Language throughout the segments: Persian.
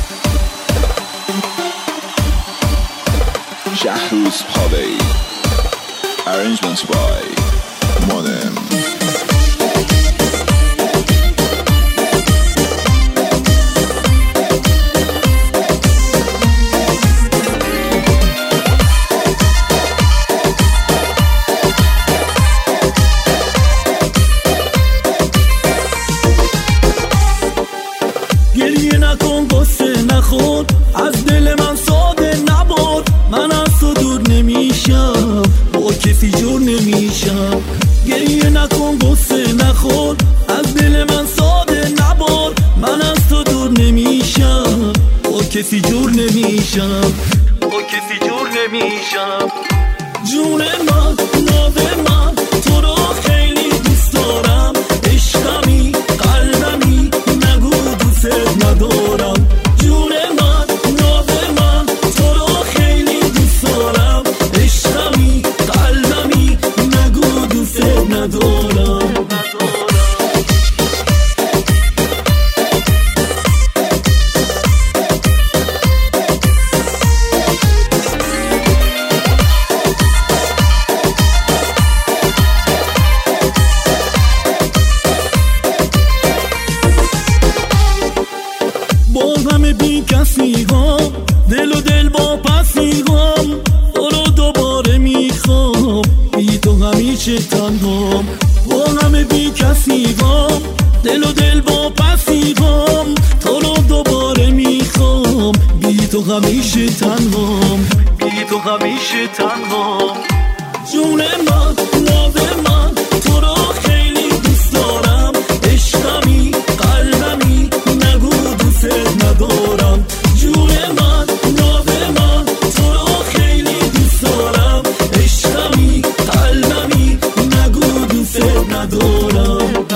Shahruz Pave. Arrangements by Monem. گریه نکن قصه نخور از دل من ساده نبر من از تو دور نمیشم با کسی جور نمیشم گریه نکن قصه نخور از دل من ساده نبر من از تو دور نمیشم با کسی جور نمیشم با کسی جور نمیشم جون من ناز من تو رو خیلی دوست دارم عشقمی قلبمی نگو دوست ندارم جون من ناز من تو رو خیلی دوست دارم عشقمی قلبمی نگو دوست ندارم با همه بی کسی ها دل و دل با پسی هم تو رو دوباره میخوام بی تو همیشه تنهام با همه بی کسی ها دل و دل با پسی هم تو رو دوباره میخوام بی تو همیشه تنهام بی تو همیشه تنهام جون من ناز من تو رو خیلی دوست دارم عشقمی قلبمی نگو دوست ندارم جون من ناز من تو رو خیلی دوست دارم عشقمی قلبمی نگو دوست ندارم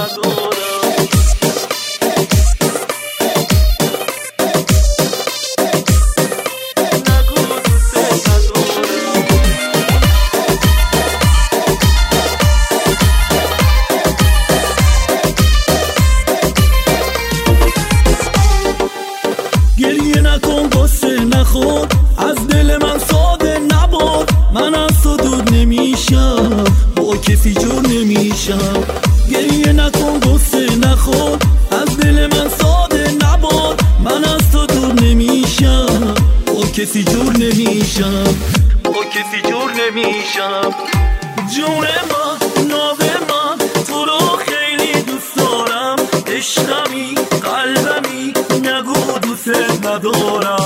گریه نکن قصه نخور از دل من ساده نبر من از تو دور نمیشم با کسی جور نمیشم گریه نکن قصه نخور از دل من ساده نبر من از تو دور نمیشم با کسی جور نمیشم با کسی جور نمیشم جون من ناز من تو رو خیلی دوست دارم عشقمی قلبمی نگو دوست ندارم